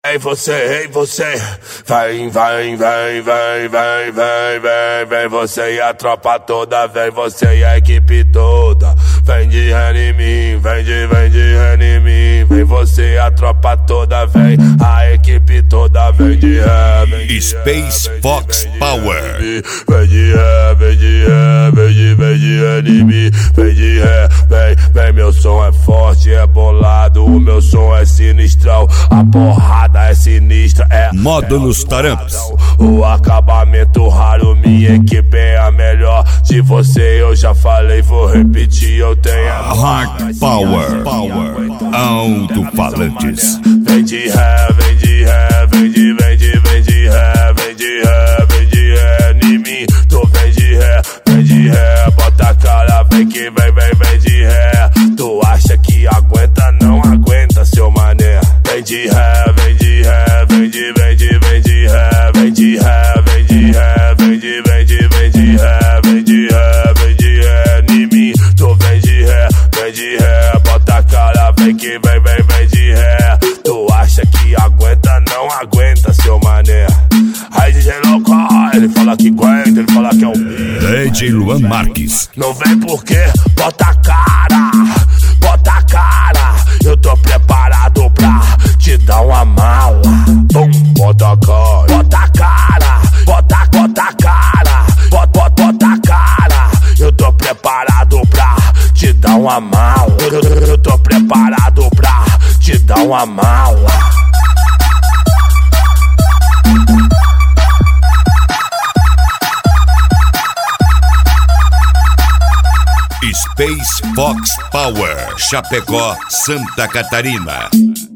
Ei você, vem, você e a tropa toda, vem você e a equipe toda, vem de ré em mim, vem de ré em mim, vem você e a tropa toda, vem a equipe toda, vem de ré, vem de Space Fox Power. Vem de ré, vem de ré em mim, vem de ré, vem, meu som é forte, é bolado, o meu som é sinistrão, a porrada é sinistra, Módulos Taramps. O acabamento raro, minha equipe é a melhor. De você eu já falei, vou repetir, eu tenho a Hard Power, alto-falantes. Vem de ré, vem de ré, vem de ré, vem de ré em mim, tu vem de ré, bota a cara, vem que vem de ré. Tu acha que aguenta, não aguenta, seu mané. Vem de ré, vem de ré, vem de ré, vem de ré, vem de ré, vem de ré em mim, tu vem de ré, bota a cara, vem que vem de ré. Tu acha que aguenta, não aguenta, seu mané. Aí DJ louco, ele fala que aguenta, ele fala que é um DJ Luan Marques. Não vem porque bota a cara, eu tô preparado pra te dar uma mala. Bum, bota a cara, bota a cara, eu tô preparado pra te dar uma mala. Eu tô preparado pra te dar uma mala. Space Fox Power, Chapecó, Santa Catarina.